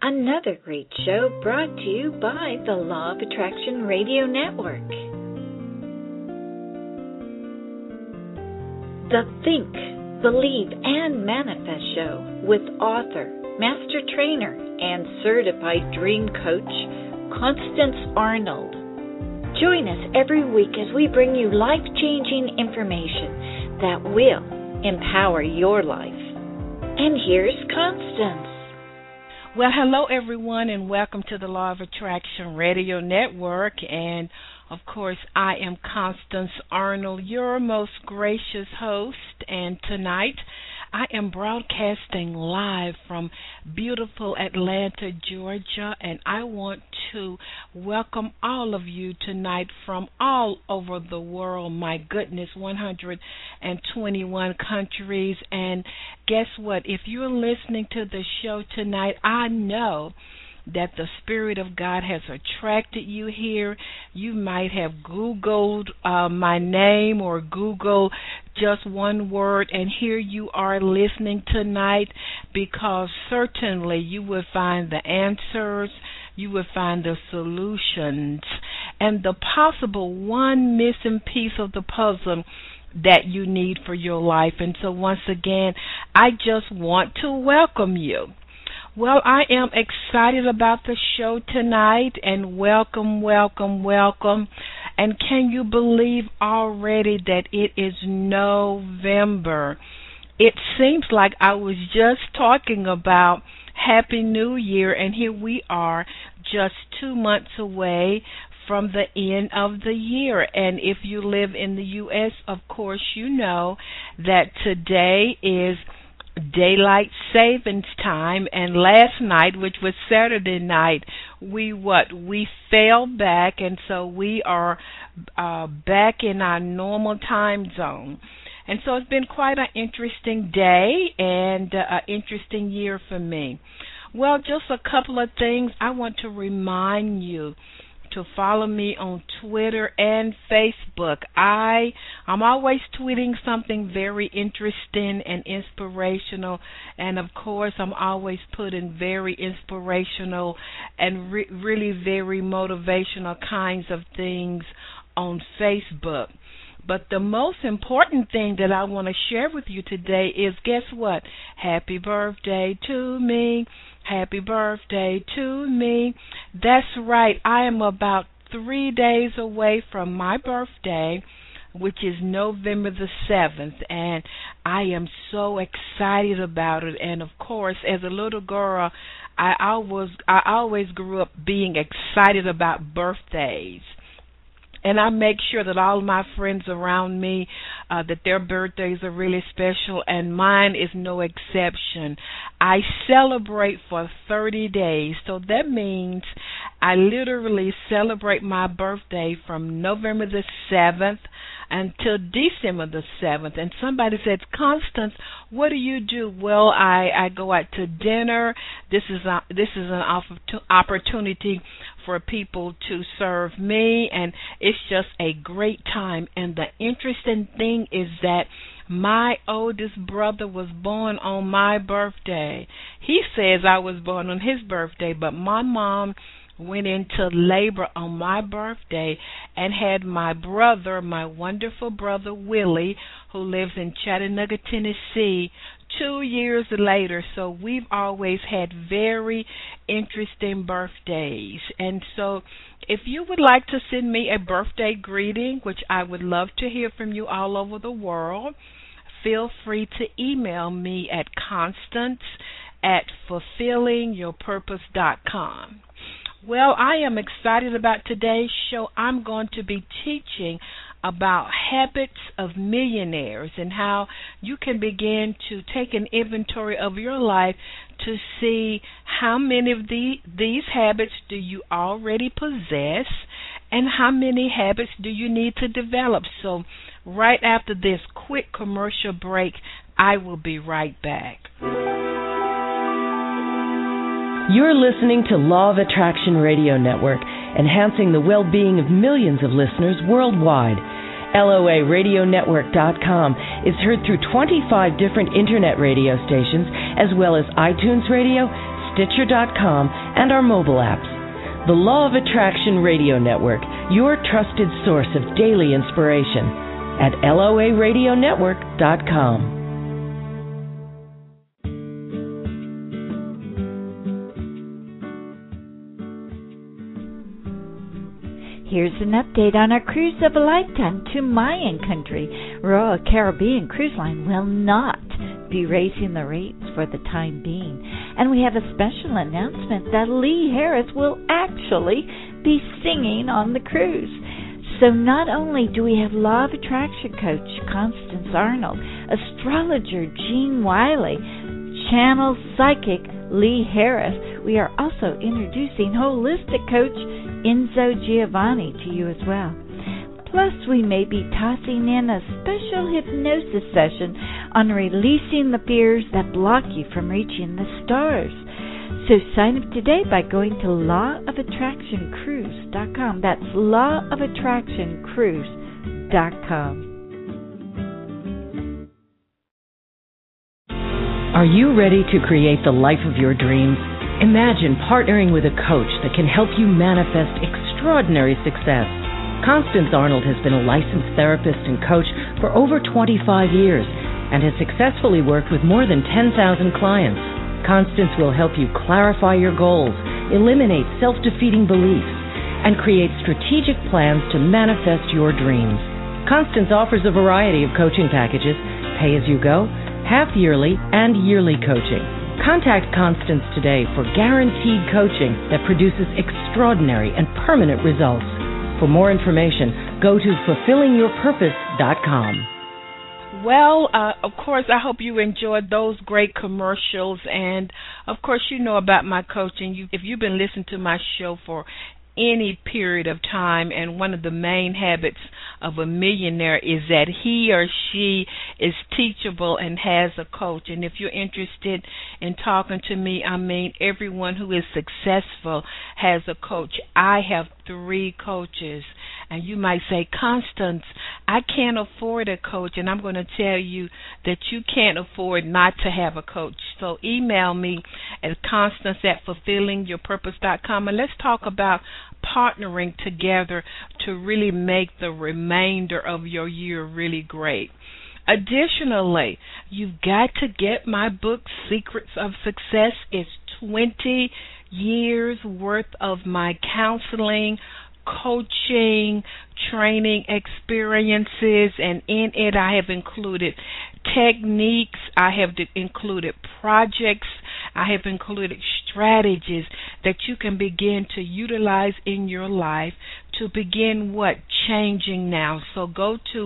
Another great show brought to you by the Law of Attraction Radio Network. The Think, Believe, and Manifest Show with author, master trainer, and certified dream coach, Constance Arnold. Join us every week as we bring you life-changing information that will empower your life. And here's Constance. Well, hello, everyone, and welcome to the Law of Attraction Radio Network. And, of course, I am Constance Arnold, your most gracious host. And tonight, I am broadcasting live from beautiful Atlanta, Georgia. And I want to welcome all of you tonight from all over the world. My goodness, 121 countries. And guess what? If you're listening to the show tonight, I know that the Spirit of God has attracted you here. You might have Googled my name or Googled just one word, and here you are listening tonight, because certainly you will find the answers, you will find the solutions, and the possible one missing piece of the puzzle that you need for your life. And so once again, I just want to welcome you. Well, I am excited about the show tonight, and welcome. And can you believe already that it is November? It seems like I was just talking about Happy New Year, and here we are just 2 months away from the end of the year. And if you live in the U.S., of course, you know that today is Daylight Savings Time, and last night, which was Saturday night, we fell back, and so we are back in our normal time zone. And so it's been quite an interesting day and an interesting year for me. Well, just a couple of things. I want to remind you to follow me on Twitter and Facebook. I'm always tweeting something very interesting and inspirational, and of course I'm always putting very inspirational and really very motivational kinds of things on Facebook. But the most important thing that I want to share with you today is, guess what? Happy birthday to me. Happy birthday to me. That's right. I am about 3 days away from my birthday, which is November the 7th, and I am so excited about it. And of course, as a little girl, I always grew up being excited about birthdays. And I make sure that all of my friends around me, that their birthdays are really special, and mine is no exception. I celebrate for 30 days, so that means I literally celebrate my birthday from November the 7th until December the 7th. And somebody said, Constance, what do you do? Well, I go out to dinner. This is an opportunity for people to serve me, and it's just a great time. And the interesting thing is that my oldest brother was born on my birthday. He says I was born on his birthday, but my mom went into labor on my birthday and had my brother, my wonderful brother Willie, who lives in Chattanooga, Tennessee, 2 years later. So we've always had very interesting birthdays. And so if you would like to send me a birthday greeting, which I would love to hear from you all over the world, feel free to email me at constance@fulfillingyourpurpose.com. Well, I am excited about today's show. I'm going to be teaching about habits of millionaires and how you can begin to take an inventory of your life to see how many of these habits do you already possess and how many habits do you need to develop. So right after this quick commercial break, I will be right back. You're listening to Law of Attraction Radio Network, enhancing the well-being of millions of listeners worldwide. LOARadionetwork.com is heard through 25 different internet radio stations, as well as iTunes Radio, Stitcher.com, and our mobile apps. The Law of Attraction Radio Network, your trusted source of daily inspiration, at LOARadionetwork.com. Here's an update on our cruise of a lifetime to Mayan country. Royal Caribbean Cruise Line will not be raising the rates for the time being. And we have a special announcement that Lee Harris will actually be singing on the cruise. So not only do we have Law of Attraction coach Constance Arnold, astrologer Jean Wiley, channel psychic Lee Harris, we are also introducing holistic coach Enzo Giovanni to you as well. Plus, we may be tossing in a special hypnosis session on releasing the fears that block you from reaching the stars. So sign up today by going to lawofattractioncruise.com. That's lawofattractioncruise.com. Are you ready to create the life of your dreams? Imagine partnering with a coach that can help you manifest extraordinary success. Constance Arnold has been a licensed therapist and coach for over 25 years and has successfully worked with more than 10,000 clients. Constance will help you clarify your goals, eliminate self-defeating beliefs, and create strategic plans to manifest your dreams. Constance offers a variety of coaching packages, pay-as-you-go, half-yearly, and yearly coaching. Contact Constance today for guaranteed coaching that produces extraordinary and permanent results. For more information, go to fulfillingyourpurpose.com. Well, of course, I hope you enjoyed those great commercials. And, of course, you know about my coaching. If you've been listening to my show for any period of time, and one of the main habits of a millionaire is that he or she is teachable and has a coach. And if you're interested in talking to me, I mean everyone who is successful has a coach. I have 3 coaches. And you might say, Constance, I can't afford a coach. And I'm going to tell you that you can't afford not to have a coach. So email me at constance@fulfillingyourpurpose.com, and let's talk about partnering together to really make the remainder of your year really great. Additionally, you've got to get my book, Secrets of Success. It's 20 years worth of my counseling, coaching, training experiences, and in it I have included techniques, I have included projects, I have included strategies that you can begin to utilize in your life to begin changing now. So go to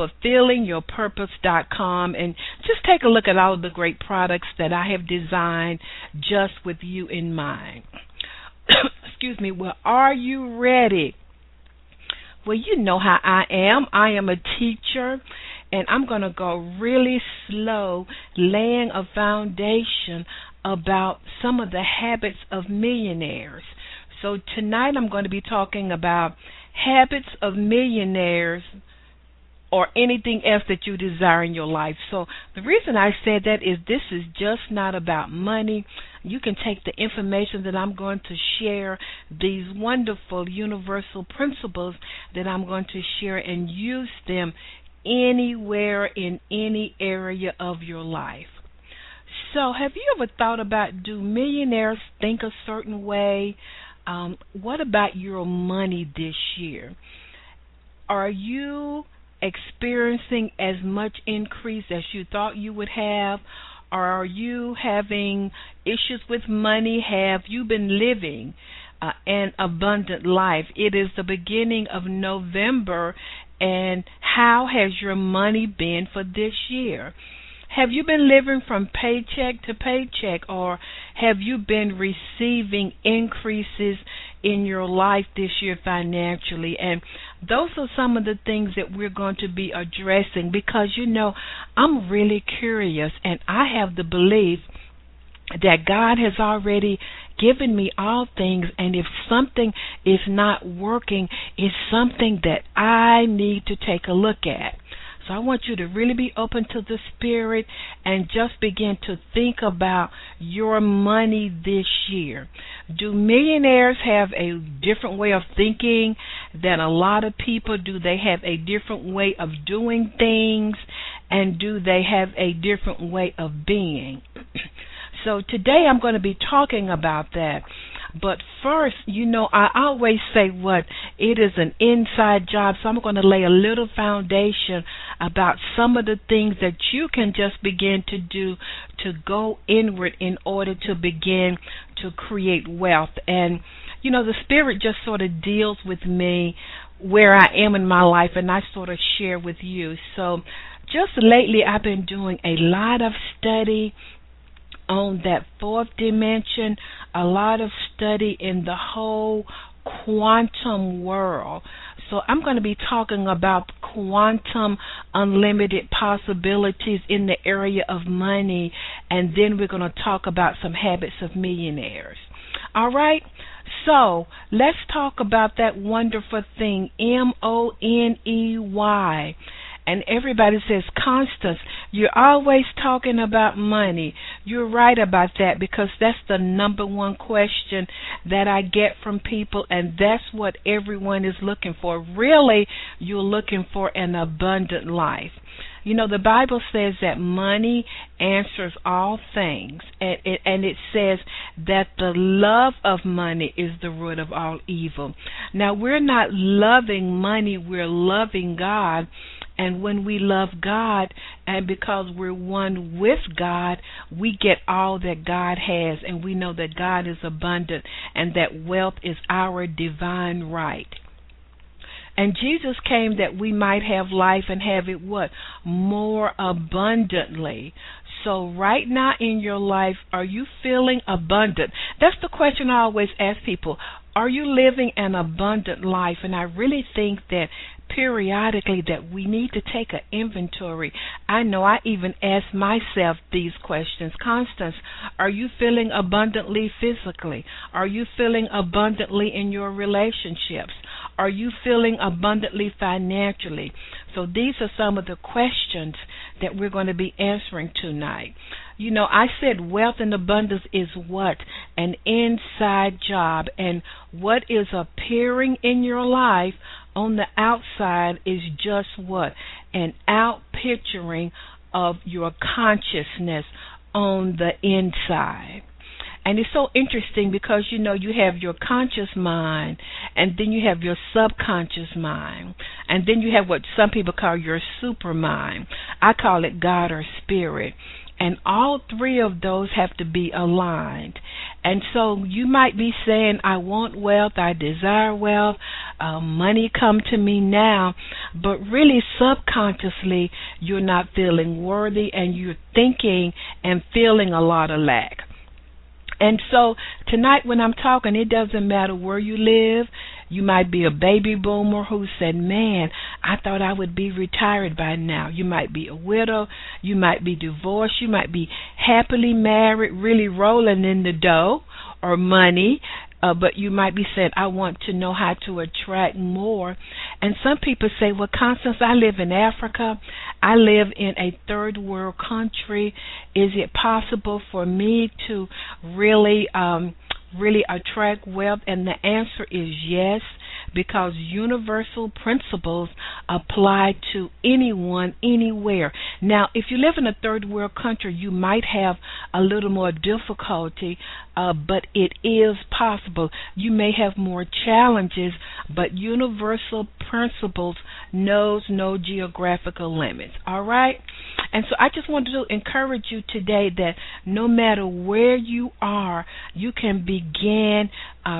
fulfillingyourpurpose.com and just take a look at all of the great products that I have designed just with you in mind. Excuse me. Well, are you ready? Well, you know how I am. I am a teacher, and I'm going to go really slow, laying a foundation about some of the habits of millionaires. So tonight I'm going to be talking about habits of millionaires, or anything else that you desire in your life. So the reason I said that is this is just not about money. You can take the information that I'm going to share, these wonderful universal principles that I'm going to share, and use them anywhere in any area of your life. So have you ever thought about, do millionaires think a certain way? What about your money this year? Are you experiencing as much increase as you thought you would have? Or are you having issues with money? Have you been living an abundant life? It is the beginning of November, and how has your money been for this year? Have you been living from paycheck to paycheck, or have you been receiving increases in your life this year financially? And those are some of the things that we're going to be addressing, because, you know, I'm really curious, and I have the belief that God has already given me all things, and if something is not working, it's something that I need to take a look at. So I want you to really be open to the Spirit and just begin to think about your money this year. Do millionaires have a different way of thinking than a lot of people? Do they have a different way of doing things? And do they have a different way of being? So today I'm going to be talking about that. But first, I always say it is an inside job, so I'm going to lay a little foundation about some of the things that you can just begin to do to go inward in order to begin to create wealth. And, the Spirit just sort of deals with me where I am in my life, and I sort of share with you. So just lately I've been doing a lot of study on that fourth dimension, a lot of study in the whole quantum world. So I'm going to be talking about quantum unlimited possibilities in the area of money, and then we're going to talk about some habits of millionaires. All right? So let's talk about that wonderful thing, money. And everybody says, Constance, you're always talking about money. You're right about that, because that's the number one question that I get from people, and that's what everyone is looking for. Really, you're looking for an abundant life. The Bible says that money answers all things, and it says that the love of money is the root of all evil. Now, we're not loving money, we're loving God. And when we love God, and because we're one with God, we get all that God has, and we know that God is abundant and that wealth is our divine right. And Jesus came that we might have life and have it more abundantly. So right now in your life, are you feeling abundant? That's the question I always ask people. Are you living an abundant life? And I really think that periodically that we need to take an inventory. I know I even ask myself these questions. Constance, are you feeling abundantly physically? Are you feeling abundantly in your relationships? Are you feeling abundantly financially? So these are some of the questions that we're going to be answering tonight. I said wealth and abundance is what? An inside job. And what is appearing in your life on the outside is just what? An out-picturing of your consciousness on the inside. And it's so interesting because, you have your conscious mind, and then you have your subconscious mind, and then you have what some people call your super mind. I call it God or spirit. And all three of those have to be aligned. And so you might be saying, I want wealth, I desire wealth, money come to me now. But really subconsciously, you're not feeling worthy, and you're thinking and feeling a lot of lack. And so tonight when I'm talking, it doesn't matter where you live. You might be a baby boomer who said, man, I thought I would be retired by now. You might be a widow. You might be divorced. You might be happily married, really rolling in the dough or money. But you might be saying, I want to know how to attract more. And some people say, well, Constance, I live in Africa. I live in a third world country. Is it possible for me to really attract wealth? And the answer is yes, because universal principles apply to anyone, anywhere. Now, if you live in a third world country, you might have a little more difficulty, but it is possible. You may have more challenges, but universal principles knows no geographical limits. All right? And so I just wanted to encourage you today that no matter where you are, you can begin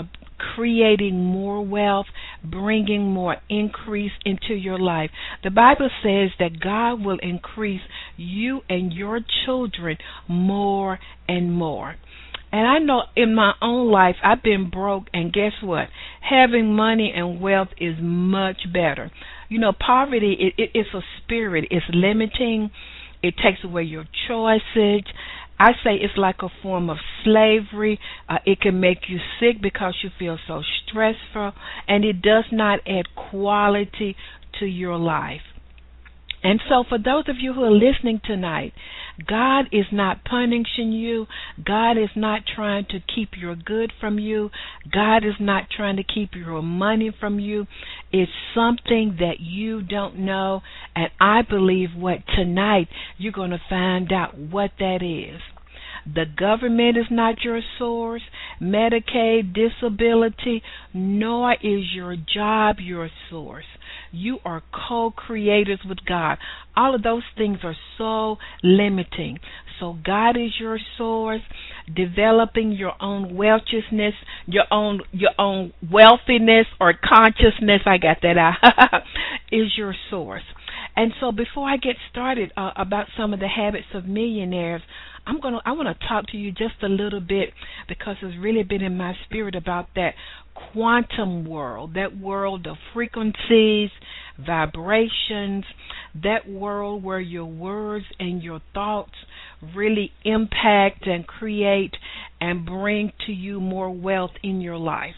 creating more wealth, bringing more increase into your life. The Bible says that God will increase you and your children more and more. And I know in my own life, I've been broke, and guess what? Having money and wealth is much better. Poverty, it's a spirit. It's limiting. It takes away your choices. I say it's like a form of slavery. It can make you sick because you feel so stressful, and it does not add quality to your life. And so for those of you who are listening tonight, God is not punishing you. God is not trying to keep your good from you. God is not trying to keep your money from you. It's something that you don't know. And I believe what tonight you're going to find out what that is. The government is not your source, Medicaid, disability, nor is your job your source. You are co-creators with God. All of those things are so limiting. So God is your source. Developing your own wealthiness, your own wealthiness or consciousness, I got that out, is your source. And so before I get started about some of the habits of millionaires, I want to talk to you just a little bit because it's really been in my spirit about that quantum world, that world of frequencies, vibrations, that world where your words and your thoughts really impact and create and bring to you more wealth in your life.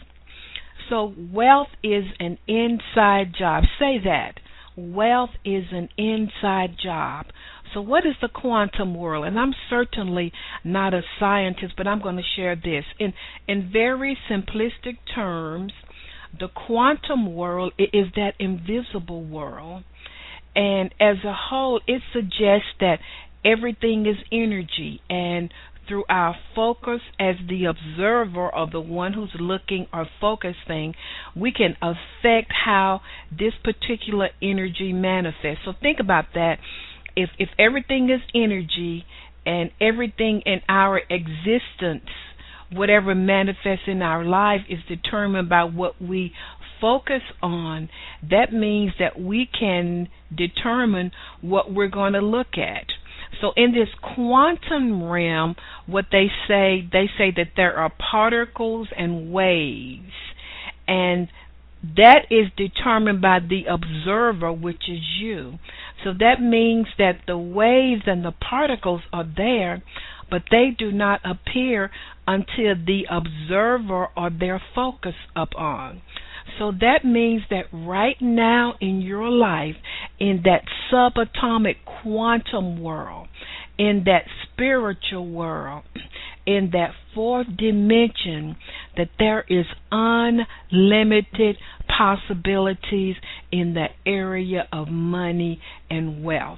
So wealth is an inside job. Say that. Wealth is an inside job. So what is the quantum world? And I'm certainly not a scientist, but I'm going to share this. In very simplistic terms, the quantum world is that invisible world. And as a whole, it suggests that everything is energy, and through our focus as the observer or the one who's looking or focusing, we can affect how this particular energy manifests. So think about that. If everything is energy and everything in our existence, whatever manifests in our life is determined by what we focus on, that means that we can determine what we're going to look at. So in this quantum realm, what they say that there are particles and waves, and that is determined by the observer, which is you. So that means that the waves and the particles are there, but they do not appear until the observer or their focus upon. So that means that right now in your life, in that subatomic quantum world, in that spiritual world, in that fourth dimension, that there is unlimited possibilities in the area of money and wealth.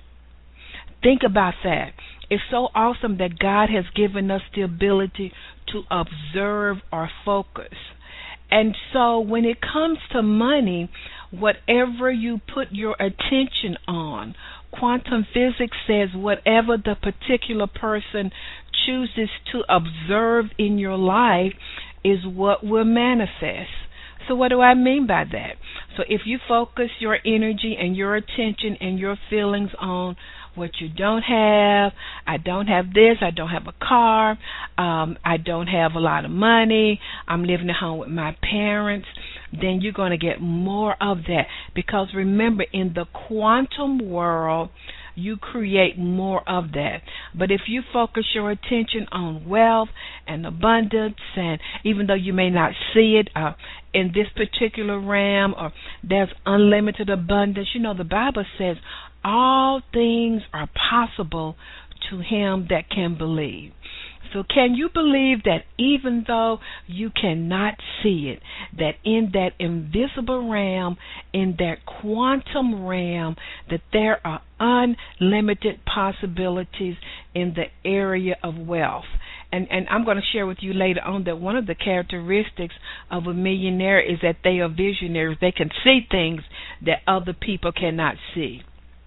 Think about that. It's so awesome that God has given us the ability to observe or focus. And so when it comes to money, whatever you put your attention on, quantum physics says whatever the particular person chooses to observe in your life is what will manifest. So what do I mean by that? So if you focus your energy and your attention and your feelings on what you don't have, I don't have this, I don't have a car, I don't have a lot of money, I'm living at home with my parents, then you're going to get more of that. Because remember, in the quantum world, you create more of that. But if you focus your attention on wealth and abundance, and even though you may not see it in this particular realm, or there's unlimited abundance, you know, the Bible says all things are possible to him that can believe. So can you believe that even though you cannot see it, that in that invisible realm, in that quantum realm, that there are unlimited possibilities in the area of wealth? And I'm going to share with you later on that one of the characteristics of a millionaire is that they are visionaries. They can see things that other people cannot see.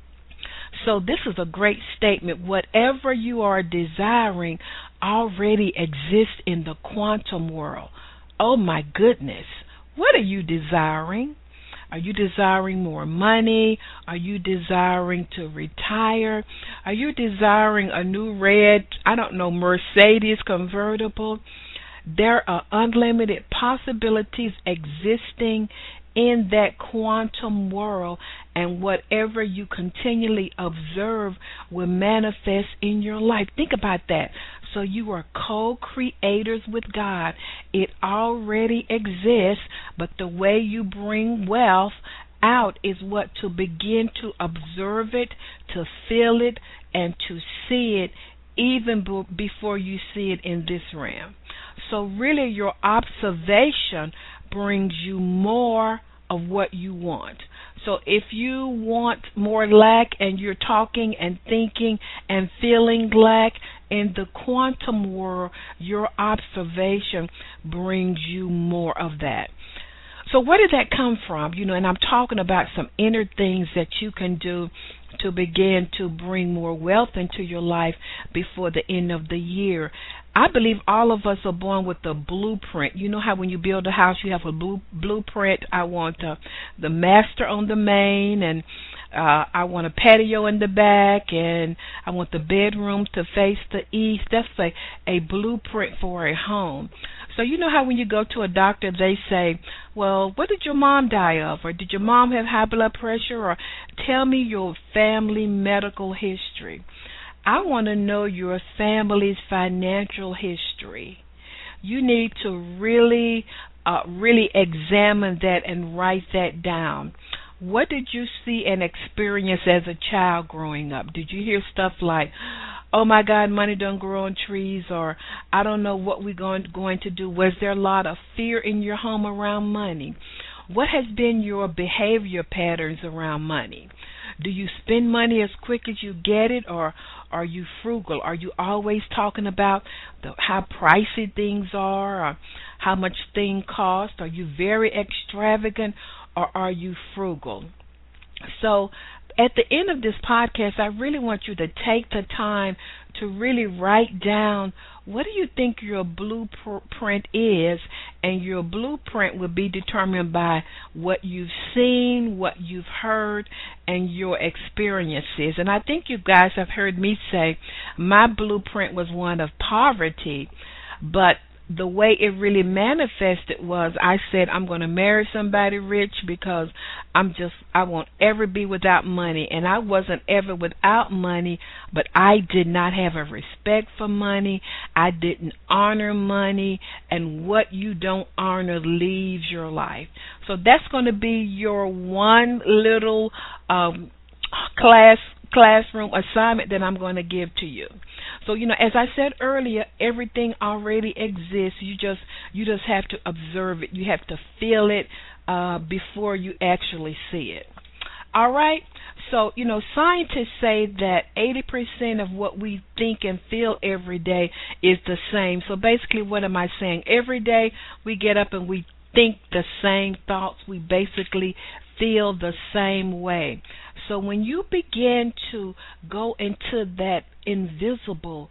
So this is a great statement. Whatever you are desiring already exists in the quantum world. Oh my goodness. What are you desiring? Are you desiring more money? Are you desiring to retire? Are you desiring a new red, Mercedes convertible? There are unlimited possibilities existing in that quantum world, and whatever you continually observe will manifest in your life. Think about that. So you are co-creators with God. It already exists, but the way you bring wealth out is what? To begin to observe it, to feel it, and to see it even before you see it in this realm. So really your observation brings you more of what you want. So if you want more lack and you're talking and thinking and feeling lack, in the quantum world, your observation brings you more of that. So where did that come from? And I'm talking about some inner things that you can do to begin to bring more wealth into your life before the end of the year. I believe all of us are born with a blueprint. You know how when you build a house, you have a blueprint. I want the master on the main, and I want a patio in the back, and I want the bedroom to face the east. That's a blueprint for a home. So you know how when you go to a doctor, they say, well, what did your mom die of? Or did your mom have high blood pressure? Or tell me your family medical history. I want to know your family's financial history. You need to really examine that and write that down. What did you see and experience as a child growing up? Did you hear stuff like, oh my God, money don't grow on trees, or I don't know what we're going to do? Was there a lot of fear in your home around money? What has been your behavior patterns around money? Do you spend money as quick as you get it, or are you frugal? Are you always talking about how pricey things are, or how much things cost? Are you very extravagant, or are you frugal? So at the end of this podcast, I really want you to take the time to really write down, what do you think your blueprint is? And your blueprint will be determined by what you've seen, what you've heard, and your experiences. And I think you guys have heard me say my blueprint was one of poverty, but the way it really manifested was I said I'm going to marry somebody rich because I won't ever be without money. And I wasn't ever without money, but I did not have a respect for money. I didn't honor money, and what you don't honor leaves your life. So that's going to be your one little classroom assignment that I'm going to give to you. So, as I said earlier, everything already exists. You just have to observe it. You have to feel it before you actually see it. All right? So, scientists say that 80% of what we think and feel every day is the same. So basically, what am I saying? Every day we get up and we think the same thoughts. We basically feel the same way. So when you begin to go into that invisible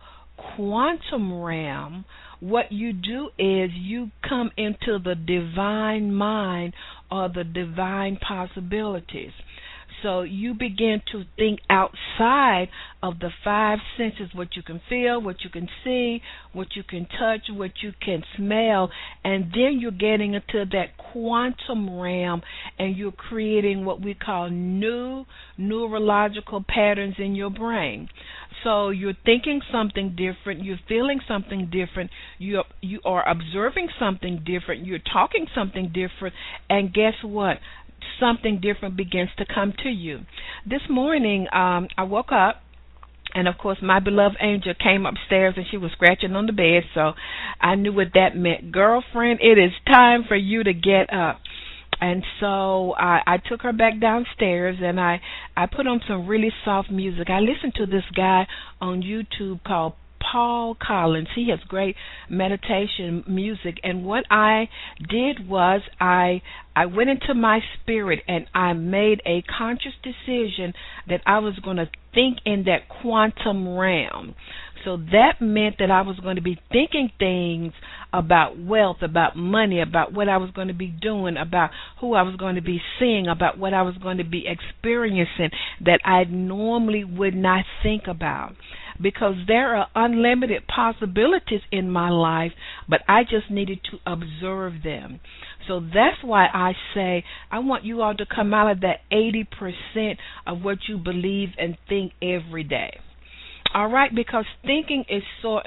quantum realm, what you do is you come into the divine mind or the divine possibilities. So you begin to think outside of the five senses, what you can feel, what you can see, what you can touch, what you can smell, and then you're getting into that quantum realm and you're creating what we call new neurological patterns in your brain. So you're thinking something different, you're feeling something different, you are observing something different, you're talking something different, and guess what? Something different begins to come to you. This morning, I woke up, and of course, my beloved angel came upstairs, and she was scratching on the bed, so I knew what that meant. Girlfriend, it is time for you to get up. And so I took her back downstairs, and I put on some really soft music. I listened to this guy on YouTube called Paul Collins. He has great meditation music, and what I did was I went into my spirit and I made a conscious decision that I was going to think in that quantum realm. So that meant that I was going to be thinking things about wealth, about money, about what I was going to be doing, about who I was going to be seeing, about what I was going to be experiencing that I normally would not think about. Because there are unlimited possibilities in my life, but I just needed to observe them. So that's why I say I want you all to come out of that 80% of what you believe and think every day. All right, because thinking is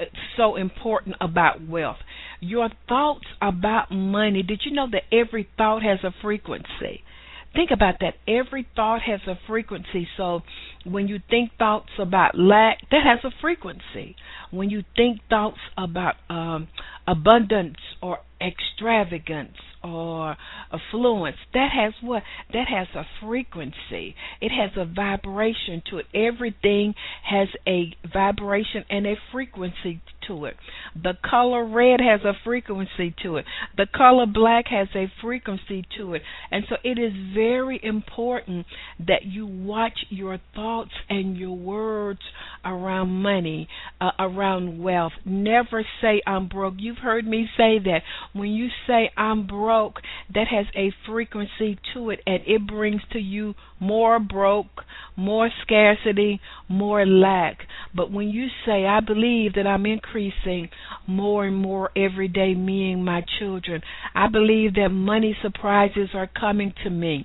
so important about wealth. Your thoughts about money, did you know that every thought has a frequency? Think about that. Every thought has a frequency. So when you think thoughts about lack, that has a frequency. When you think thoughts about abundance or extravagance or affluence, that has what? That has a frequency. It has a vibration to it. Everything has a vibration and a frequency to it. The color red has a frequency to it. The color black has a frequency to it. And so it is very important that you watch your thoughts and your words around money, around wealth. Never say I'm broke. You've heard me say that. When you say I'm broke, that has a frequency to it, and it brings to you more broke, more scarcity, more lack. But when you say I believe that I'm increasing more and more every day, me and my children, I believe that money surprises are coming to me,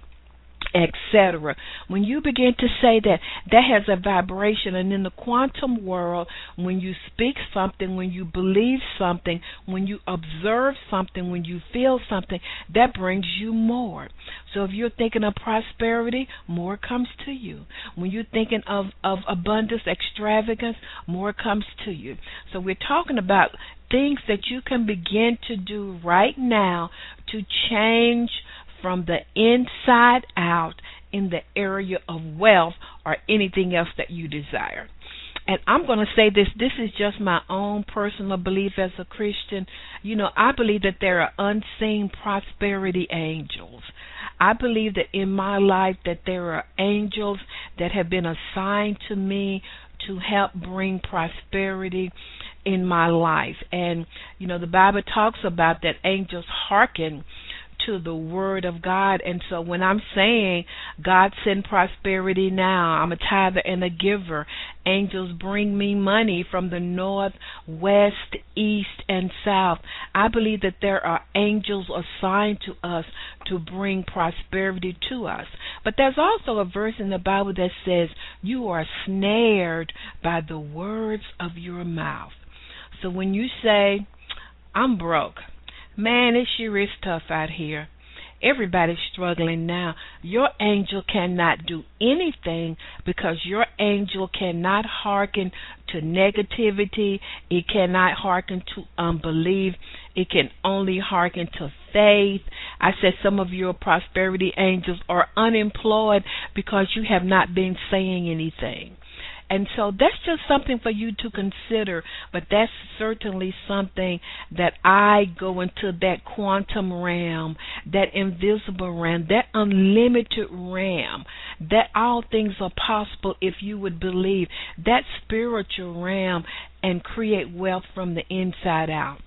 etc. When you begin to say that, that has a vibration. And in the quantum world, when you speak something, when you believe something, when you observe something, when you feel something, that brings you more. So if you're thinking of prosperity, more comes to you. When you're thinking of abundance, extravagance, more comes to you. So we're talking about things that you can begin to do right now to change from the inside out in the area of wealth or anything else that you desire. And I'm going to say this is just my own personal belief as a Christian. You know, I believe that there are unseen prosperity angels. I believe that in my life that there are angels that have been assigned to me to help bring prosperity in my life. And, you know, the Bible talks about that angels hearken to the word of God. And so when I'm saying God send prosperity now, I'm a tither and a giver. Angels bring me money from the north, west, east, and south. I believe that there are angels assigned to us to bring prosperity to us. But there's also a verse in the Bible that says you are snared by the words of your mouth. So when you say, I'm broke, man, it sure is tough out here. Everybody's struggling now. Your angel cannot do anything because your angel cannot hearken to negativity. It cannot hearken to unbelief. It can only hearken to faith. I said some of your prosperity angels are unemployed because you have not been saying anything. And so that's just something for you to consider, but that's certainly something that I go into that quantum realm, that invisible realm, that unlimited realm, that all things are possible if you would believe, that spiritual realm, and create wealth from the inside out.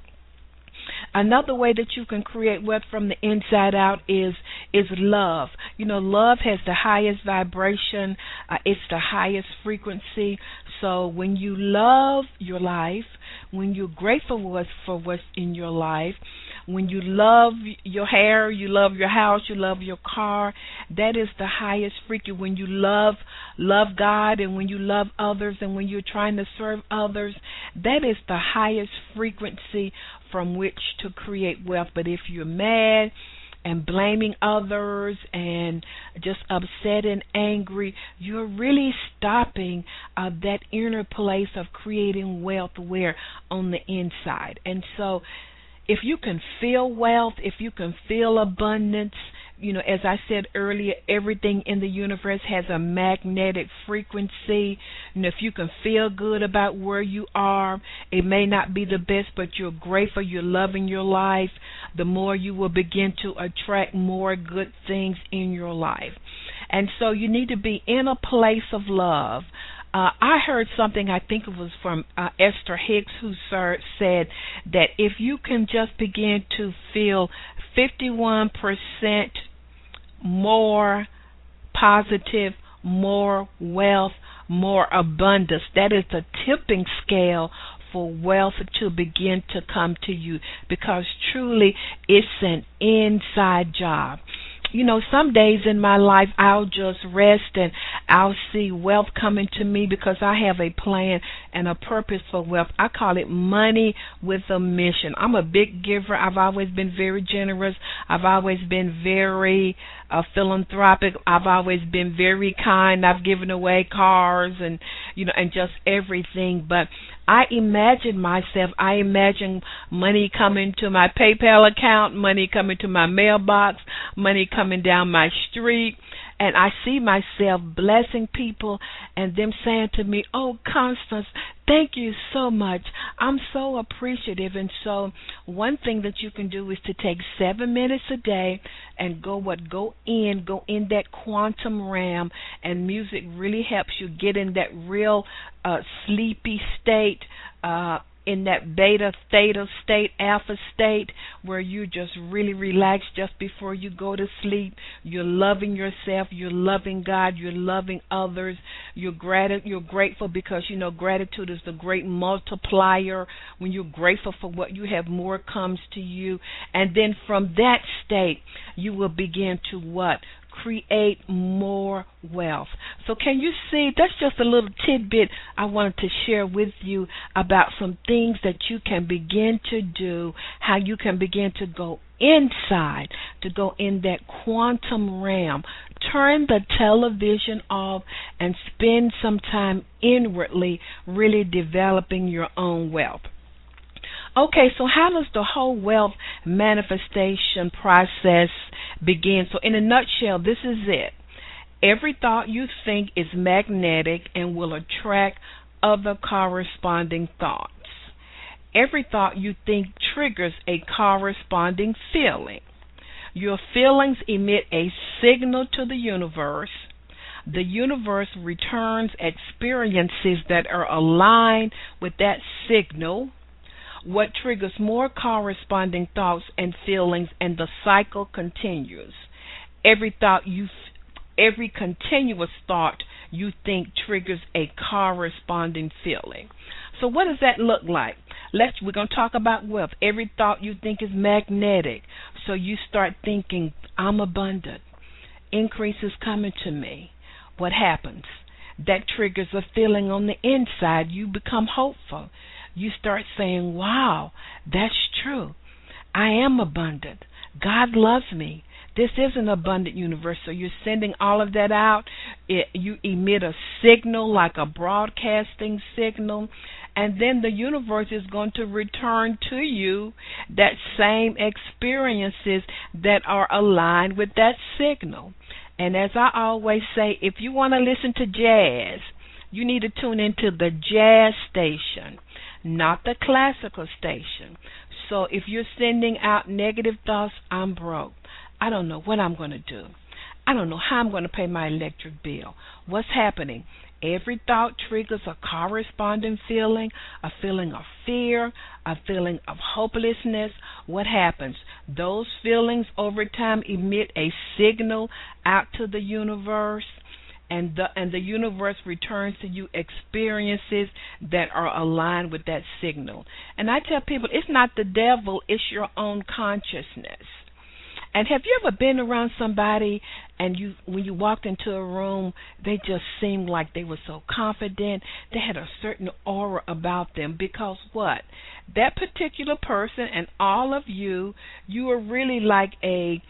Another way that you can create wealth from the inside out is love. You know, love has the highest vibration. It's the highest frequency. So when you love your life, when you're grateful for what's in your life, when you love your hair, you love your house, you love your car, that is the highest frequency. When you love God, and when you love others, and when you're trying to serve others, that is the highest frequency from which to create wealth. But if you're mad and blaming others and just upset and angry, you're really stopping that inner place of creating wealth where on the inside. And so if you can feel wealth, if you can feel abundance, you know, as I said earlier, everything in the universe has a magnetic frequency. And if you can feel good about where you are, it may not be the best, but you're grateful, you're loving your life, the more you will begin to attract more good things in your life. And so you need to be in a place of love. I heard something, I think it was from Esther Hicks, who said that if you can just begin to feel 51% more positive, more wealth, more abundance, that is the tipping scale for wealth to begin to come to you, because truly it's an inside job. some days in my life I'll just rest and I'll see wealth coming to me because I have a plan and a purpose for wealth. I call it money with a mission. I'm a big giver. I've always been very generous. I've always been very philanthropic. I've always been very kind. I've given away cars and just everything. But I imagine money coming to my PayPal account, money coming to my mailbox, money coming down my street, and I see myself blessing people and them saying to me, "Oh, Constance, thank you so much. I'm so appreciative." And so one thing that you can do is to take 7 minutes a day and go in that quantum realm, and music really helps you get in that real sleepy state, in that beta, theta state, alpha state, where you just really relax just before you go to sleep. You're loving yourself, you're loving God, you're loving others, you're grateful because gratitude is the great multiplier. When you're grateful for what you have, more comes to you. And then from that state, you will begin to what? Create more wealth. So can you see, that's just a little tidbit I wanted to share with you about some things that you can begin to do, how you can begin to go inside, to go in that quantum realm. Turn the television off and spend some time inwardly really developing your own wealth. Okay, so how does the whole wealth manifestation process begin? So in a nutshell, this is it. Every thought you think is magnetic and will attract other corresponding thoughts. Every thought you think triggers a corresponding feeling. Your feelings emit a signal to the universe. The universe returns experiences that are aligned with that signal, what triggers more corresponding thoughts and feelings, and the cycle continues. Every continuous thought you think triggers a corresponding feeling. So what does that look like? We're going to talk about wealth. Every thought you think is magnetic. So you start thinking, I'm abundant. Increase is coming to me. What happens? That triggers a feeling on the inside. You become hopeful. You start saying, wow, that's true. I am abundant. God loves me. This is an abundant universe. So you're sending all of that out. You emit a signal, like a broadcasting signal, and then the universe is going to return to you that same experiences that are aligned with that signal. And as I always say, if you want to listen to jazz, you need to tune into the jazz station, not the classical station. So if you're sending out negative thoughts, I'm broke. I don't know what I'm going to do. I don't know how I'm going to pay my electric bill. What's happening? Every thought triggers a corresponding feeling, a feeling of fear, a feeling of hopelessness. What happens? Those feelings over time emit a signal out to the universe, and the universe returns to you experiences that are aligned with that signal. And I tell people, it's not the devil, it's your own consciousness. And have you ever been around somebody and when you walked into a room, they just seemed like they were so confident, they had a certain aura about them, because what? That particular person and all of you are really like a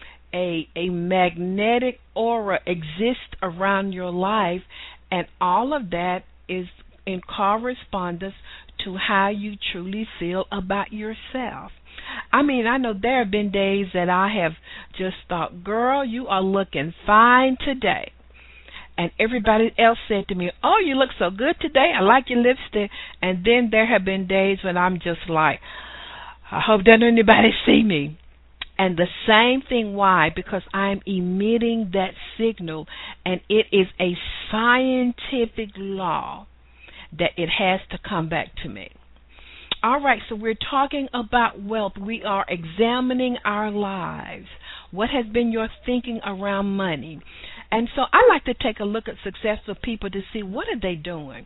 magnetic aura exists around your life, and all of that is in correspondence to how you truly feel about yourself. I mean, I know there have been days that I have just thought, girl, you are looking fine today. And everybody else said to me, oh, you look so good today. I like your lipstick. And then there have been days when I'm just like, I hope that anybody see me. And the same thing, why? Because I'm emitting that signal, and it is a scientific law that it has to come back to me. All right, so we're talking about wealth. We are examining our lives. What has been your thinking around money? And so I like to take a look at successful people to see what are they doing.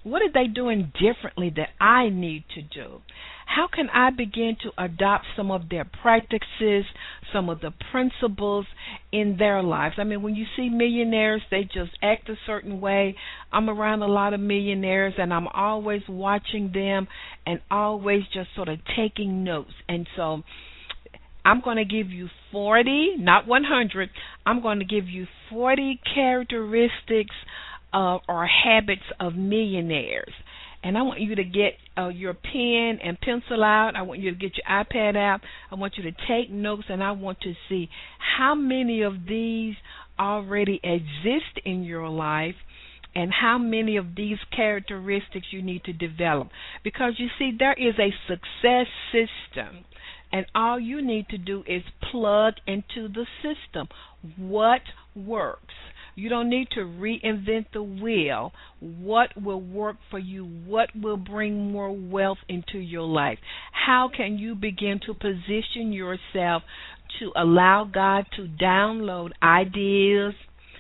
What are they doing differently that I need to do? How can I begin to adopt some of their practices, some of the principles in their lives? I mean, when you see millionaires, they just act a certain way. I'm around a lot of millionaires, and I'm always watching them and always just sort of taking notes. And so I'm going to give you 40, not 100. I'm going to give you 40 characteristics or habits of millionaires. And I want you to get your pen and pencil out. I want you to get your iPad out. I want you to take notes, and I want to see how many of these already exist in your life and how many of these characteristics you need to develop. Because you see, there is a success system, and all you need to do is plug into the system what works. You don't need to reinvent the wheel. What will work for you? What will bring more wealth into your life? How can you begin to position yourself to allow God to download ideas,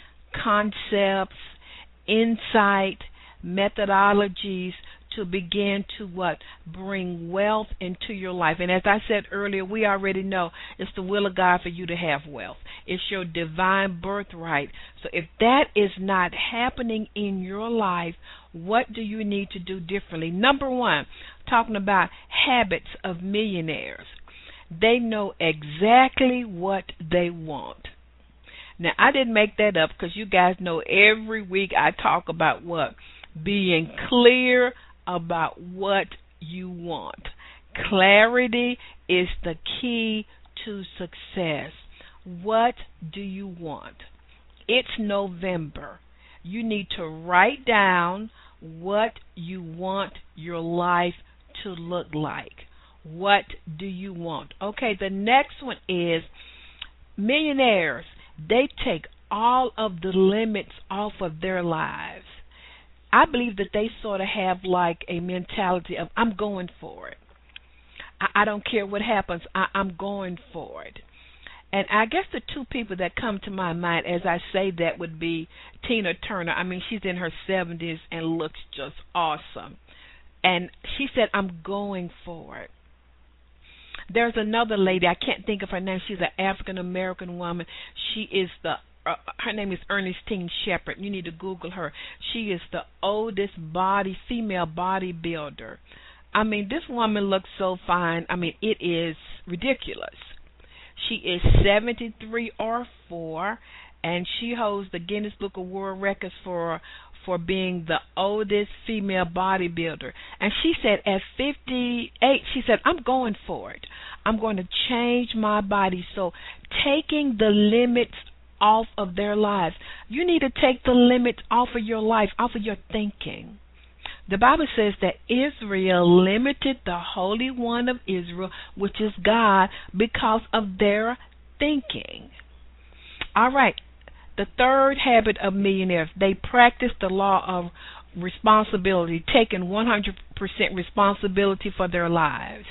concepts, insight, methodologies to begin to bring wealth into your life? And as I said earlier, we already know it's the will of God for you to have wealth. It's your divine birthright. So if that is not happening in your life, what do you need to do differently? Number one, talking about habits of millionaires. They know exactly what they want. Now, I didn't make that up, because you guys know every week I talk about what? Being clear about what you want. Clarity is the key to success. What do you want? It's November. You need to write down what you want your life to look like. What do you want? Okay, the next one is millionaires. They take all of the limits off of their lives. I believe that they sort of have like a mentality of, I'm going for it. I don't care what happens. I'm going for it. And I guess the two people that come to my mind as I say that would be Tina Turner. I mean, she's in her 70s and looks just awesome. And she said, I'm going for it. There's another lady, I can't think of her name. She's an African-American woman. She is her name is Ernestine Shepherd. You need to Google her. She is the oldest female bodybuilder. I mean, this woman looks so fine. I mean, it is ridiculous. She is 73 or 4, and she holds the Guinness Book of World Records for being the oldest female bodybuilder. And she said at 58, she said, I'm going for it. I'm going to change my body. So taking the limits off of their lives. You need to take the limits off of your life, off of your thinking. The Bible says that Israel limited the Holy One of Israel, which is God, because of their thinking. All right. The third habit of millionaires, they practice the law of responsibility, taking 100% responsibility for their lives.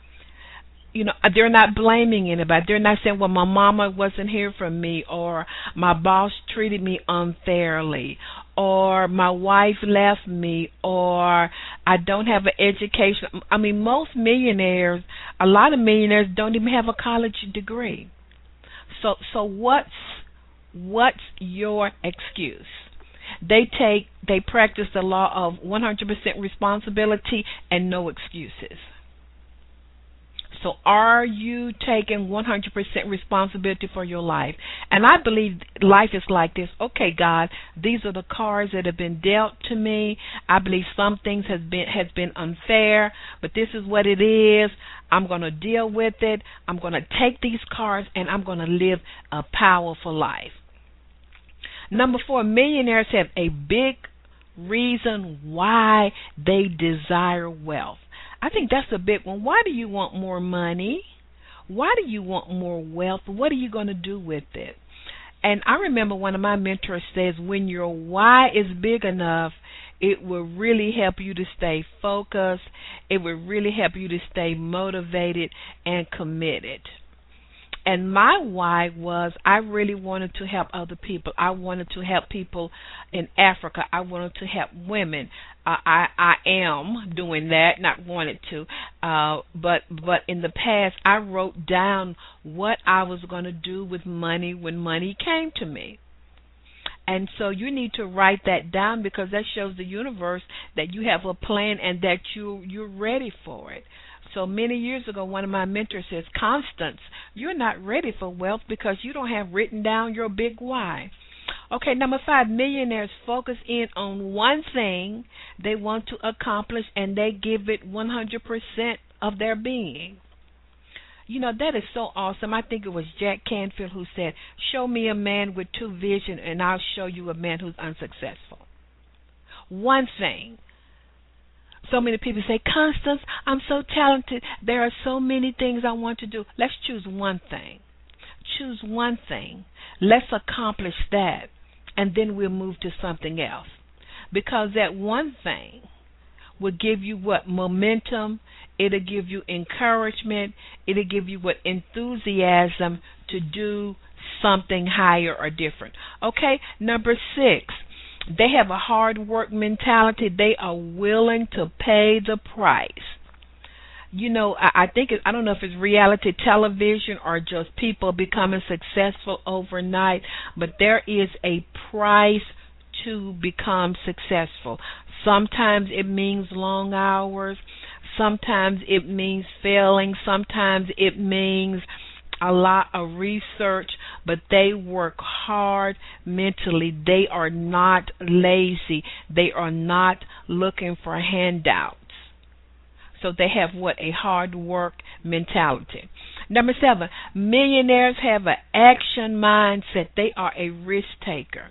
You know, they're not blaming anybody. They're not saying, well, my mama wasn't here for me, or my boss treated me unfairly, or my wife left me, or I don't have an education. I mean, most millionaires, a lot of millionaires don't even have a college degree. So what's your excuse? They practice the law of 100% responsibility and no excuses. So are you taking 100% responsibility for your life? And I believe life is like this. Okay, God, these are the cards that have been dealt to me. I believe some things has been unfair, but this is what it is. I'm going to deal with it. I'm going to take these cards, and I'm going to live a powerful life. Number 4, millionaires have a big reason why they desire wealth. I think that's a big one. Why do you want more money? Why do you want more wealth? What are you going to do with it? And I remember one of my mentors says, when your why is big enough, it will really help you to stay focused. It will really help you to stay motivated and committed. And my why was I really wanted to help other people. I wanted to help people in Africa. I wanted to help women. I am doing that, not wanted to, but in the past I wrote down what I was going to do with money when money came to me. And so you need to write that down, because that shows the universe that you have a plan and that you're ready for it. So many years ago, one of my mentors says, Constance, you're not ready for wealth because you don't have written down your big why. Okay, number 5, millionaires focus in on one thing they want to accomplish, and they give it 100% of their being. You know, that is so awesome. I think it was Jack Canfield who said, show me a man with 2 visions, and I'll show you a man who's unsuccessful. One thing. So many people say, Constance, I'm so talented. There are so many things I want to do. Let's choose one thing. Choose one thing. Let's accomplish that, and then we'll move to something else. Because that one thing will give you what? Momentum. It'll give you encouragement. It'll give you what? Enthusiasm to do something higher or different. Okay, number 6. They have a hard work mentality. They are willing to pay the price. You know, I think I don't know if it's reality television or just people becoming successful overnight, but there is a price to become successful. Sometimes it means long hours. Sometimes it means failing. Sometimes it means a lot of research, but they work hard mentally. They are not lazy. They are not looking for handouts. So they have what? A hard work mentality. Number 7, millionaires have an action mindset. They are a risk taker.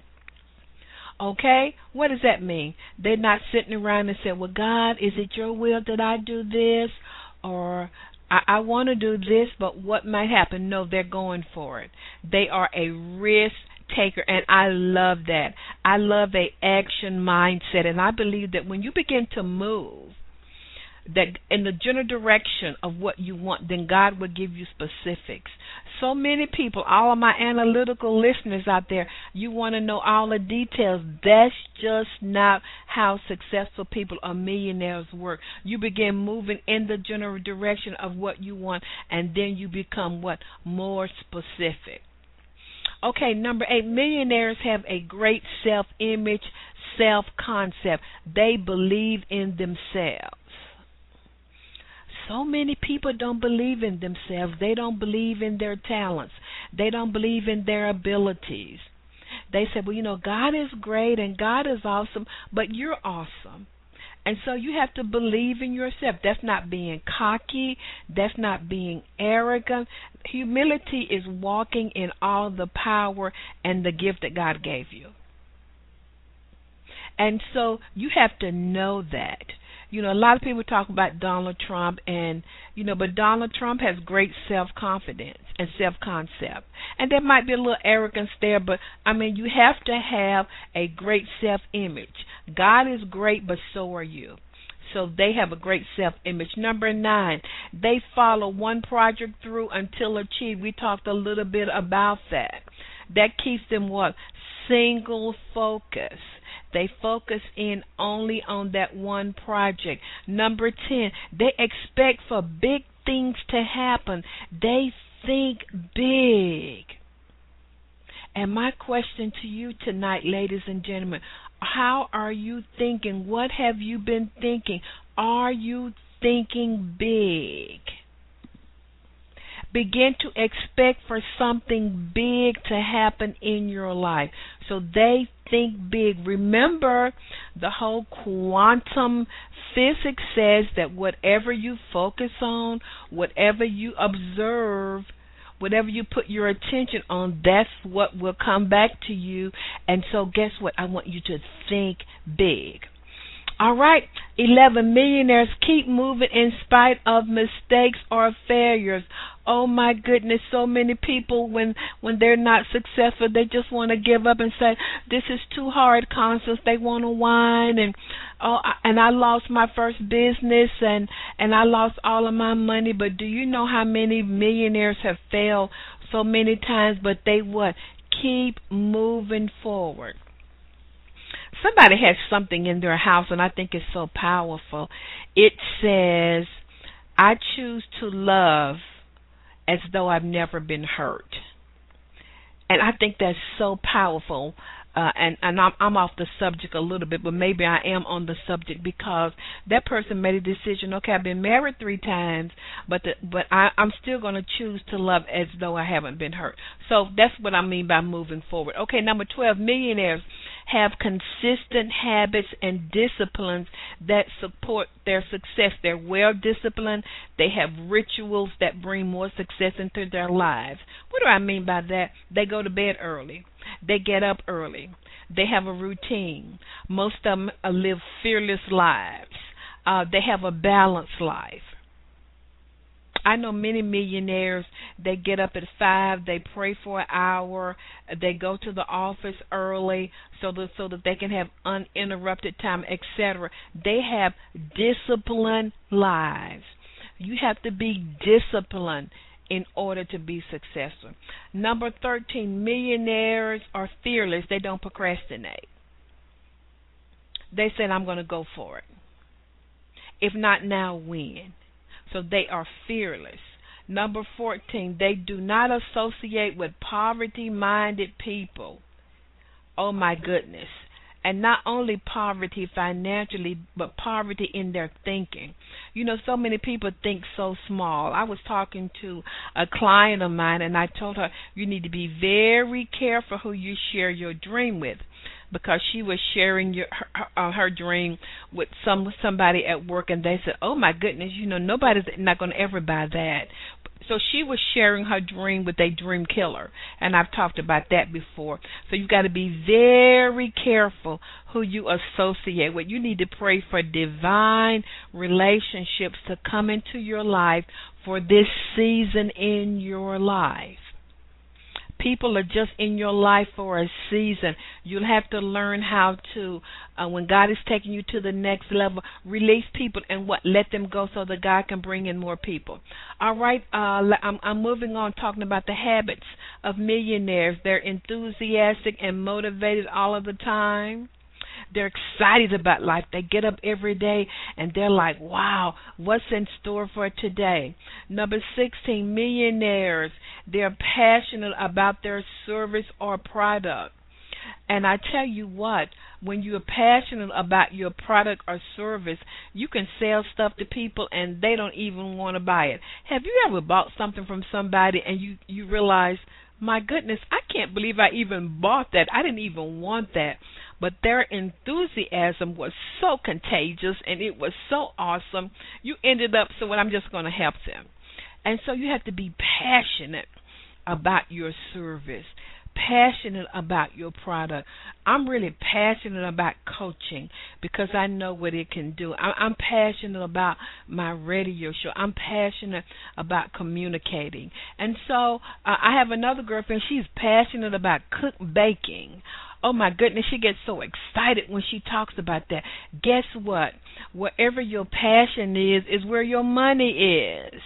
Okay? What does that mean? They're not sitting around and saying, well, God, is it your will that I do this? Or I want to do this, but what might happen? No, they're going for it. They are a risk taker, and I love that. I love a action mindset, and I believe that when you begin to move that in the general direction of what you want, then God will give you specifics. So many people, all of my analytical listeners out there, you want to know all the details. That's just not how successful people or millionaires work. You begin moving in the general direction of what you want, and then you become what? More specific. Okay, number 8, millionaires have a great self-image, self-concept. They believe in themselves. So many people don't believe in themselves. They don't believe in their talents. They don't believe in their abilities. They say, well, you know, God is great and God is awesome, but you're awesome. And so you have to believe in yourself. That's not being cocky. That's not being arrogant. Humility is walking in all the power and the gift that God gave you. And so you have to know that. You know, a lot of people talk about Donald Trump, and, you know, but Donald Trump has great self-confidence and self-concept. And there might be a little arrogance there, but, I mean, you have to have a great self-image. God is great, but so are you. So they have a great self-image. Number 9, they follow one project through until achieved. We talked a little bit about that. That keeps them what? Single focus. They focus in only on that one project. Number 10, they expect for big things to happen. They think big. And my question to you tonight, ladies and gentlemen, how are you thinking? What have you been thinking? Are you thinking big? Begin to expect for something big to happen in your life. So they think big. Remember, the whole quantum physics says that whatever you focus on, whatever you observe, whatever you put your attention on, that's what will come back to you. And so guess what? I want you to think big. All right, 11, millionaires keep moving in spite of mistakes or failures. Oh my goodness, so many people when they're not successful, they just want to give up and say, this is too hard, Constance. They want to whine and I lost my first business and I lost all of my money. But do you know how many millionaires have failed so many times, but they what? Keep moving forward. Somebody has something in their house, and I think it's so powerful. It says, I choose to love as though I've never been hurt. And I think that's so powerful. And I'm off the subject a little bit, but maybe I am on the subject because that person made a decision. Okay, I've been married 3 times, but I'm still going to choose to love as though I haven't been hurt. So that's what I mean by moving forward. Okay, number 12, millionaires have consistent habits and disciplines that support their success. They're well disciplined. They have rituals that bring more success into their lives. What do I mean by that? They go to bed early. They get up early. They have a routine. Most of them live fearless lives. They have a balanced life. I know many millionaires, they get up at 5, they pray for an hour, they go to the office early so that they can have uninterrupted time, etc. They have disciplined lives. You have to be disciplined in order to be successful. Number 13, millionaires are fearless. They don't procrastinate. They said, I'm going to go for it. If not now, when? So they are fearless. Number 14, they do not associate with poverty-minded people. Oh, my goodness. And not only poverty financially, but poverty in their thinking. You know, so many people think so small. I was talking to a client of mine, and I told her, you need to be very careful who you share your dream with, because she was sharing her dream with somebody at work, and they said, oh, my goodness, you know, nobody's not going to ever buy that. So she was sharing her dream with a dream killer, and I've talked about that before. So you've got to be very careful who you associate with. You need to pray for divine relationships to come into your life for this season in your life. People are just in your life for a season. You'll have to learn how to, when God is taking you to the next level, release people and let them go so that God can bring in more people. All right, I'm moving on, talking about the habits of millionaires. They're enthusiastic and motivated all of the time. They're excited about life. They get up every day and they're like, wow, what's in store for today? Number 16, millionaires. They're passionate about their service or product. And I tell you what, when you're passionate about your product or service, you can sell stuff to people and they don't even want to buy it. Have you ever bought something from somebody and you realize, my goodness, I can't believe I even bought that. I didn't even want that. But their enthusiasm was so contagious and it was so awesome. You ended up saying, well, I'm just going to help them. And so you have to be passionate about your service, passionate about your product. I'm really passionate about coaching because I know what it can do. I'm passionate about my radio show. I'm passionate about communicating. And so I have another girlfriend. She's passionate about baking. Oh, my goodness, she gets so excited when she talks about that. Guess what? Wherever your passion is where your money is.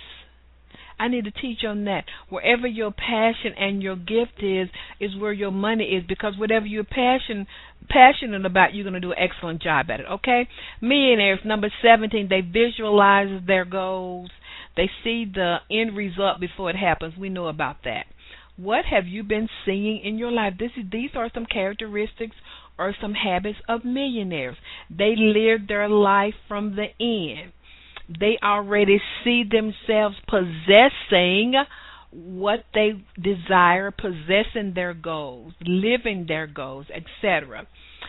I need to teach on that. Wherever your passion and your gift is where your money is, because whatever you're passionate about, you're going to do an excellent job at it, okay? Millionaires, number 17, they visualize their goals. They see the end result before it happens. We know about that. What have you been seeing in your life? These are some characteristics or some habits of millionaires. They live their life from the end. They already see themselves possessing what they desire, possessing their goals, living their goals, etc.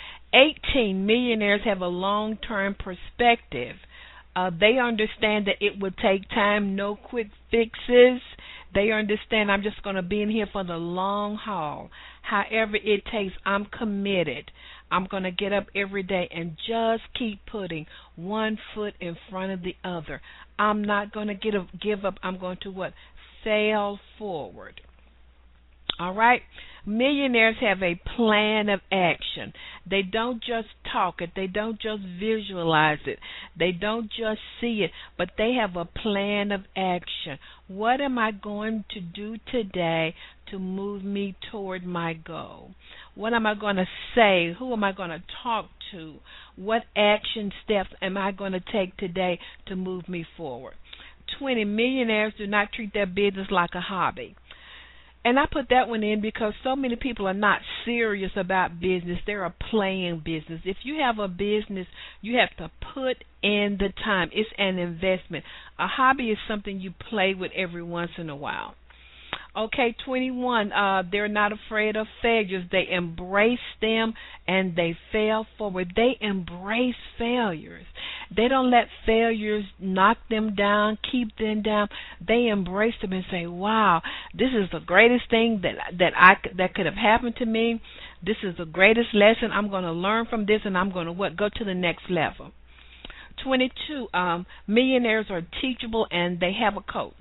18, millionaires have a long-term perspective. They understand that it will take time, no quick fixes. They understand I'm just going to be in here for the long haul. However it takes, I'm committed. I'm going to get up every day and just keep putting one foot in front of the other. I'm not going to give up. I'm going to what? Sail forward. All right. Millionaires have a plan of action. They don't just talk it, they don't just visualize it, they don't just see it, but they have a plan of action. What am I going to do today to move me toward my goal? What am I going to say? Who am I going to talk to? What action steps am I going to take today to move me forward? 20, millionaires do not treat their business like a hobby. And I put that one in because so many people are not serious about business. They're a playing business. If you have a business, you have to put in the time. It's an investment. A hobby is something you play with every once in a while. Okay, 21, they're not afraid of failures. They embrace them and they fail forward. They embrace failures. They don't let failures knock them down, keep them down. They embrace them and say, wow, this is the greatest thing that could have happened to me. This is the greatest lesson. I'm going to learn from this, and I'm going to go to the next level. 22, millionaires are teachable and they have a coach.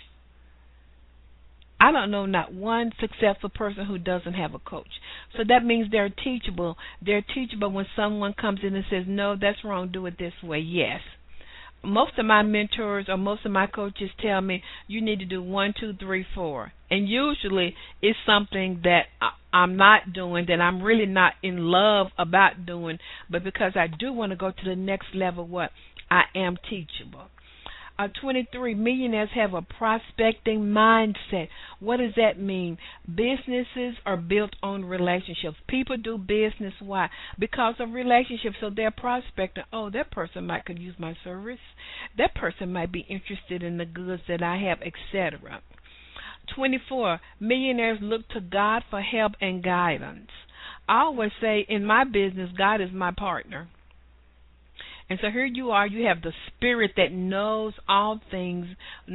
I don't know not one successful person who doesn't have a coach. So that means they're teachable. They're teachable when someone comes in and says, no, that's wrong, do it this way. Yes. Most of my mentors or most of my coaches tell me you need to do 1, 2, 3, 4. And usually it's something that I'm not doing, that I'm really not in love about doing, but because I do want to go to the next level, I am teachable. 23, millionaires have a prospecting mindset. What does that mean? Businesses are built on relationships. People do business. Why? Because of relationships. So they're prospecting. Oh, that person could use my service. That person might be interested in the goods that I have, etc. 24, millionaires look to God for help and guidance. I always say in my business, God is my partner. And so here you are, you have the spirit that knows all things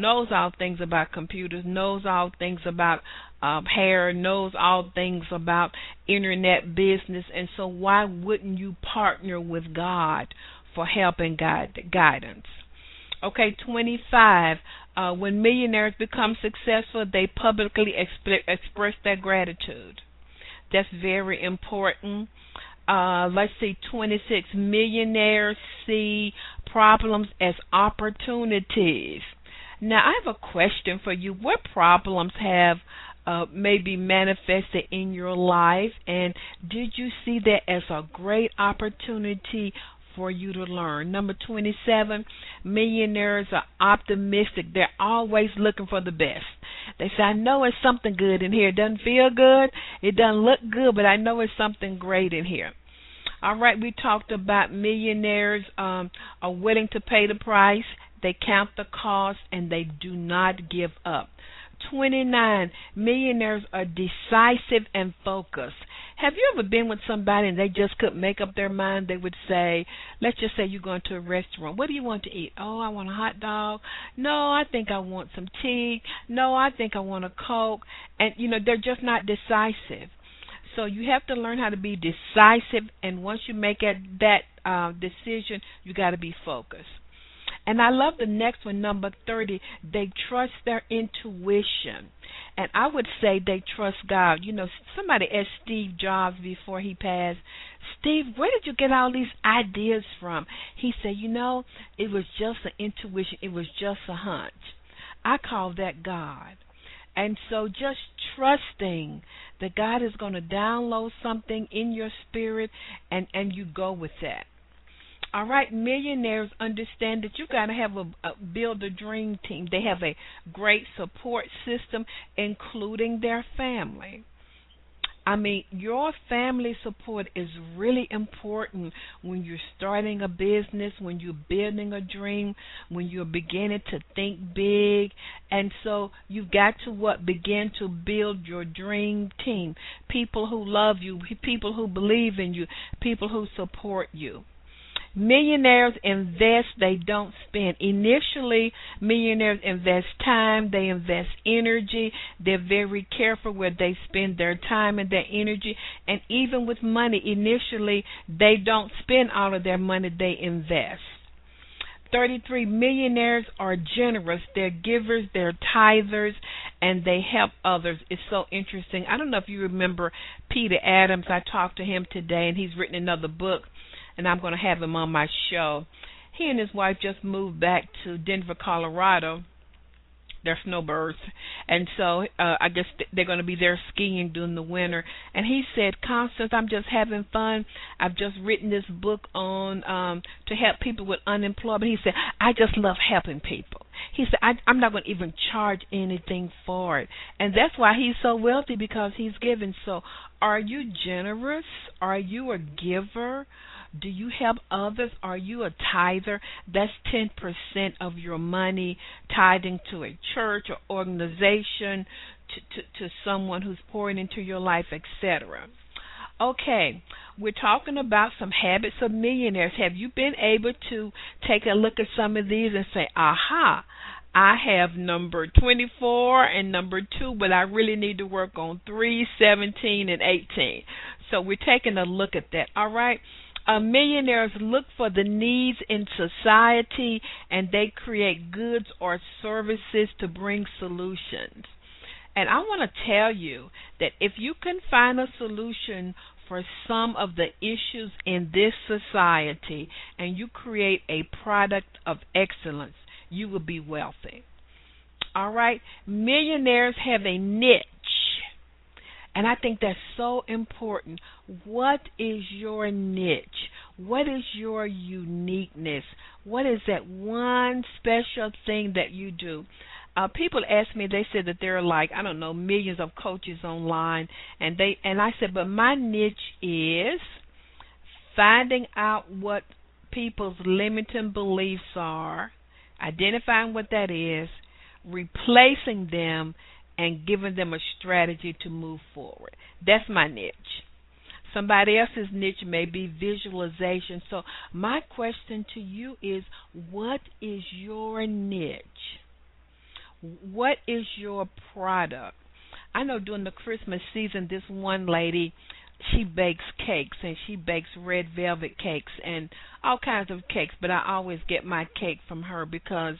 about computers, knows all things about hair, knows all things about internet business. And so why wouldn't you partner with God for help and guidance? Okay, 25, when millionaires become successful, they publicly express their gratitude. That's very important. Let's see, 26, millionaires see problems as opportunities. Now, I have a question for you. What problems have maybe manifested in your life, and did you see that as a great opportunity for you to learn? Number 27, millionaires are optimistic. They're always looking for the best. They say, I know it's something good in here. It doesn't feel good. It doesn't look good, but I know it's something great in here. All right, we talked about millionaires are willing to pay the price. They count the cost, and they do not give up. 29, millionaires are decisive and focused. Have you ever been with somebody and they just couldn't make up their mind? They would say, let's just say you're going to a restaurant. What do you want to eat? Oh, I want a hot dog. No, I think I want some tea. No, I think I want a Coke. And, they're just not decisive. So you have to learn how to be decisive, and once you make that decision, you got to be focused. And I love the next one, number 30. They trust their intuition. And I would say they trust God. Somebody asked Steve Jobs before he passed, Steve, where did you get all these ideas from? He said, it was just an intuition. It was just a hunch. I call that God. And so just trusting that God is going to download something in your spirit, and you go with that. All right, millionaires understand that you got to have build a dream team. They have a great support system, including their family. I mean, your family support is really important when you're starting a business, when you're building a dream, when you're beginning to think big. And so you've got to begin to build your dream team. People who love you, people who believe in you, people who support you. Millionaires invest, they don't spend. Initially, millionaires invest time, they invest energy. They're very careful where they spend their time and their energy. And even with money, initially, they don't spend all of their money, they invest. 33 millionaires are generous. They're givers, they're tithers, and they help others. It's so interesting. I don't know if you remember Peter Adams. I talked to him today, and he's written another book, and I'm going to have him on my show. He and his wife just moved back to Denver, Colorado. They're snowbirds, and so I guess they're going to be there skiing during the winter. And he said, Constance, I'm just having fun. I've just written this book on to help people with unemployment. He said, I just love helping people. He said, I'm not going to even charge anything for it. And that's why he's so wealthy, because he's giving. So are you generous? Are you a giver? Do you help others? Are you a tither? That's 10% of your money tithing to a church or organization, to someone who's pouring into your life, etc. Okay, we're talking about some habits of millionaires. Have you been able to take a look at some of these and say, aha, I have number 24 and number 2, but I really need to work on 3, 17, and 18. So we're taking a look at that, all right? Millionaires look for the needs in society, and they create goods or services to bring solutions. And I want to tell you that if you can find a solution for some of the issues in this society, and you create a product of excellence, you will be wealthy. All right? Millionaires have a niche. And I think that's so important. What is your niche? What is your uniqueness? What is that one special thing that you do? People ask me, they said that there are like, I don't know, millions of coaches online. And I said, but my niche is finding out what people's limiting beliefs are, identifying what that is, replacing them, and giving them a strategy to move forward. That's my niche. Somebody else's niche may be visualization. So my question to you is, what is your niche? What is your product? I know during the Christmas season, this one lady, she bakes cakes, and she bakes red velvet cakes and all kinds of cakes, but I always get my cake from her because,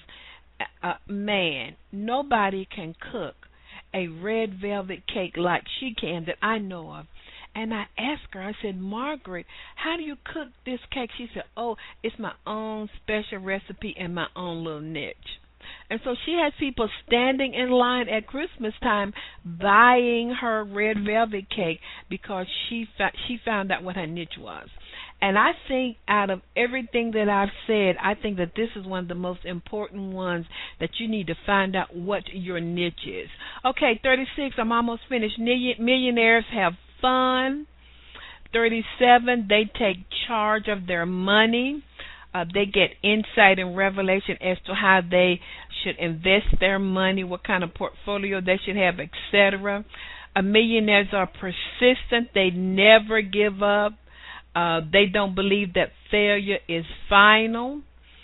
man, nobody can cook a red velvet cake like she can that I know of. And I asked her, I said, Margaret, how do you cook this cake? She said, oh, it's my own special recipe and my own little niche. And so she has people standing in line at Christmas time buying her red velvet cake because she found out what her niche was. And I think out of everything that I've said, I think that this is one of the most important ones, that you need to find out what your niche is. Okay, 36, I'm almost finished. Millionaires have fun. 37, they take charge of their money. They get insight and revelation as to how they should invest their money, what kind of portfolio they should have, etc. Millionaires are persistent. They never give up. They don't believe that failure is final.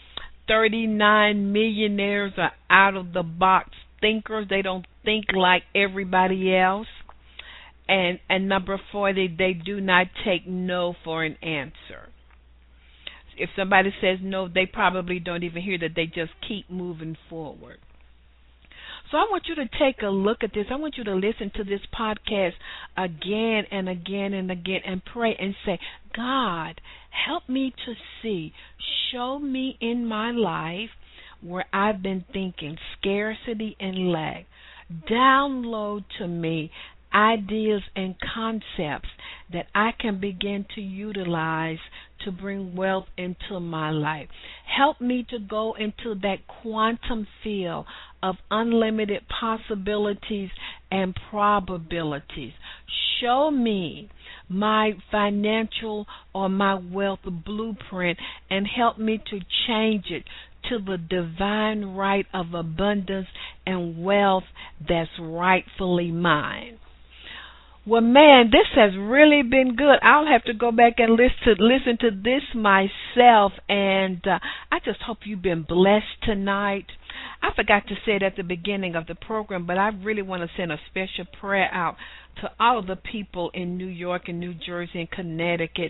39 millionaires are out-of-the-box thinkers. They don't think like everybody else. And number 40, they do not take no for an answer. If somebody says no, they probably don't even hear that. They just keep moving forward. So I want you to take a look at this. I want you to listen to this podcast again and again and again and pray and say, God, help me to see. Show me in my life where I've been thinking scarcity and lack. Download to me ideas and concepts that I can begin to utilize to bring wealth into my life. Help me to go into that quantum field of unlimited possibilities and probabilities. Show me my financial or my wealth blueprint and help me to change it to the divine right of abundance and wealth that's rightfully mine. Well, man, this has really been good. I'll have to go back and listen to this myself, and I just hope you've been blessed tonight. I forgot to say it at the beginning of the program, but I really want to send a special prayer out to all of the people in New York and New Jersey and Connecticut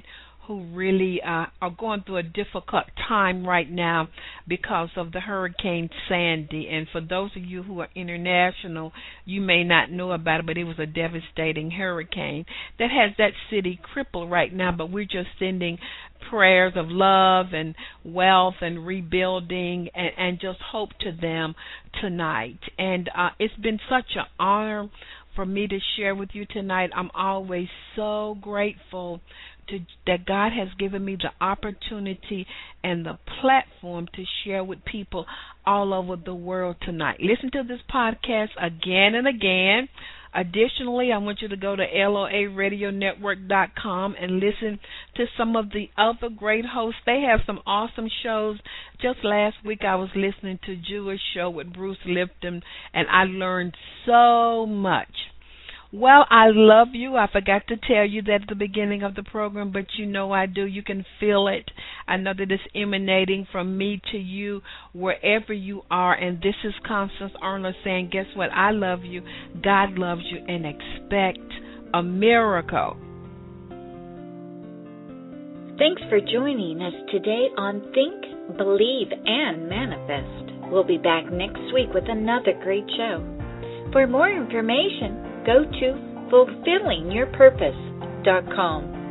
who really are going through a difficult time right now because of the Hurricane Sandy. And for those of you who are international, you may not know about it, but it was a devastating hurricane that has that city crippled right now. But we're just sending prayers of love and wealth and rebuilding and just hope to them tonight. And it's been such an honor for me to share with you tonight. I'm always so grateful that God has given me the opportunity and the platform to share with people all over the world tonight. Listen to this podcast again and again. Additionally, I want you to go to LOARadionetwork.com and listen to some of the other great hosts. They have some awesome shows. Just last week I was listening to Jewish Show with Bruce Lipton, and I learned so much. Well, I love you. I forgot to tell you that at the beginning of the program, but you know I do. You can feel it. I know that it's emanating from me to you wherever you are. And this is Constance Arnold saying, guess what? I love you. God loves you, and expect a miracle. Thanks for joining us today on Think, Believe, and Manifest. We'll be back next week with another great show. For more information, go to fulfillingyourpurpose.com.